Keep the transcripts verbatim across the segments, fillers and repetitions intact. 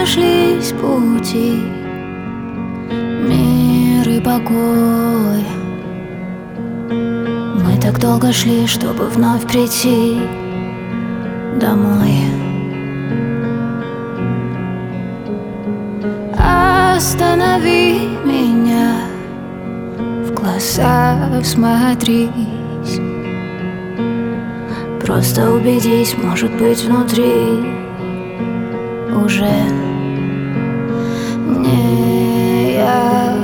сошлись пути, мир и покой. Мы так долго шли, чтобы вновь прийти домой. Останови меня, в глаза всмотрись, просто убедись, может быть, внутри уже не я.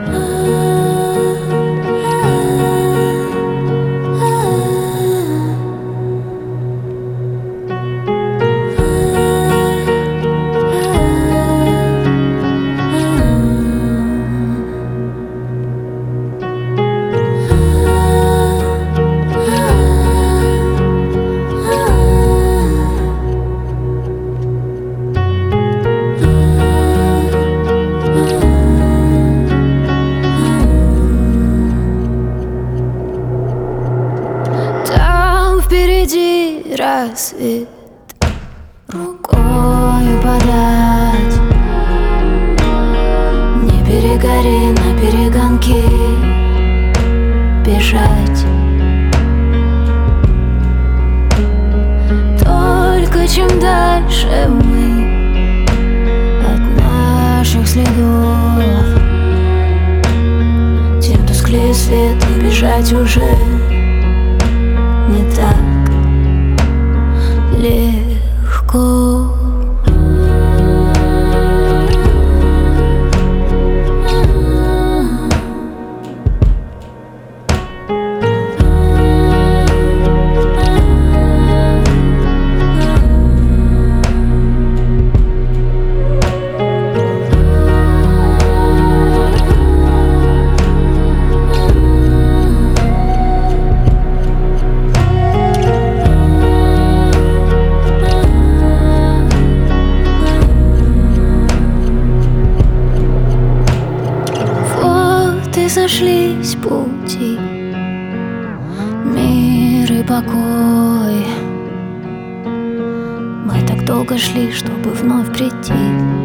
Впереди рассвет, рукою подать. Не перегори, на перегонки бежать. Только чем дальше мы от наших следов, тем тусклее свет, и бежать уже не так легко. Сошлись пути, мир и покой. Мы так долго шли, чтобы вновь прийти